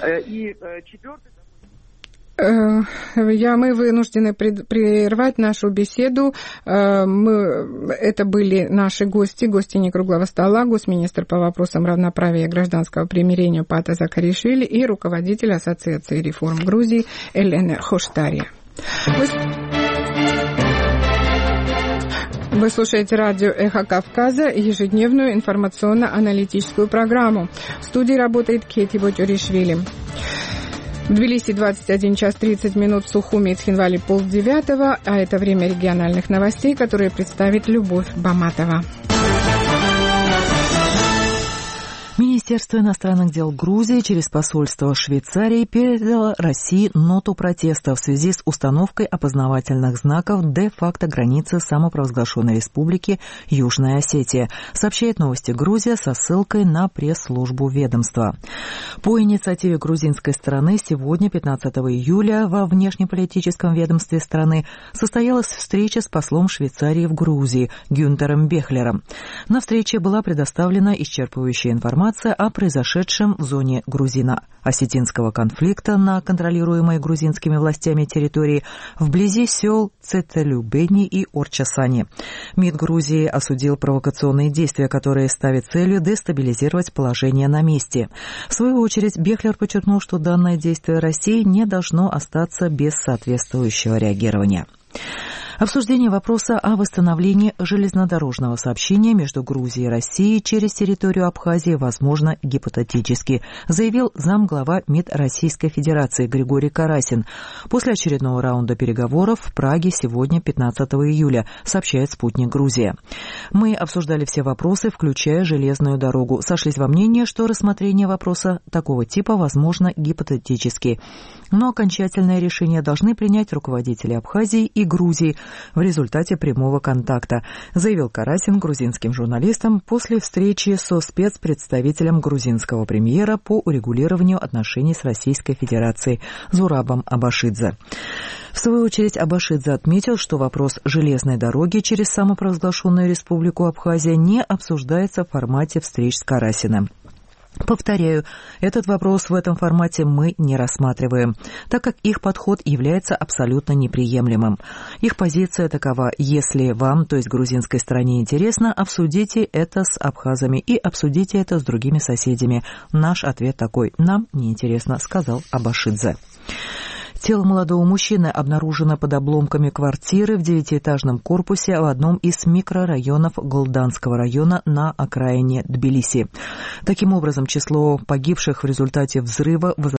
И четвертый... Мы вынуждены прервать нашу беседу. Это были наши гости не круглого стола, госминистр по вопросам равноправия и гражданского примирения Пата Закаришвили и руководитель Ассоциации реформ Грузии Элена Хоштария. Вы слушаете радио «Эхо Кавказа», ежедневную информационно-аналитическую программу. В студии работает Кети Ботюришвили. В Тбилиси 21 час 30 минут, в Сухуми и Цхинвале 8:30, а это время региональных новостей, которые представит Любовь Баматова. Министерство иностранных дел Грузии через посольство Швейцарии передало России ноту протеста в связи с установкой опознавательных знаков де-факто границы самопровозглашенной республики Южная Осетия, сообщает «Новости Грузия» со ссылкой на пресс-службу ведомства. По инициативе грузинской стороны сегодня, 15 июля, во внешнеполитическом ведомстве страны состоялась встреча с послом Швейцарии в Грузии Гюнтером Бехлером. На встрече была предоставлена исчерпывающая информация о произошедшем в зоне грузино-осетинского конфликта на контролируемой грузинскими властями территории вблизи сел Цетелюбени и Орчасани. МИД Грузии осудил провокационные действия, которые ставят целью дестабилизировать положение на месте. В свою очередь, Бехлер подчеркнул, что данное действие России не должно остаться без соответствующего реагирования. Обсуждение вопроса о восстановлении железнодорожного сообщения между Грузией и Россией через территорию Абхазии возможно гипотетически, заявил замглава МИД Российской Федерации Григорий Карасин после очередного раунда переговоров в Праге сегодня, 15 июля, сообщает «Спутник Грузия». Мы обсуждали все вопросы, включая железную дорогу. Сошлись во мнении, что рассмотрение вопроса такого типа возможно гипотетически. Но окончательное решение должны принять руководители Абхазии и Грузии в результате прямого контакта, заявил Карасин грузинским журналистам после встречи со спецпредставителем грузинского премьера по урегулированию отношений с Российской Федерацией Зурабом Абашидзе. В свою очередь Абашидзе отметил, что вопрос железной дороги через самопровозглашенную республику Абхазия не обсуждается в формате встреч с Карасиным. Повторяю, этот вопрос в этом формате мы не рассматриваем, так как их подход является абсолютно неприемлемым. Их позиция такова: если вам, то есть грузинской стороне, интересно, обсудите это с абхазами и обсудите это с другими соседями. Наш ответ такой: нам неинтересно, сказал Абашидзе. Тело молодого мужчины обнаружено под обломками квартиры в 9-этажном корпусе в одном из микрорайонов Голданского района на окраине Тбилиси. Таким образом, число погибших в результате взрыва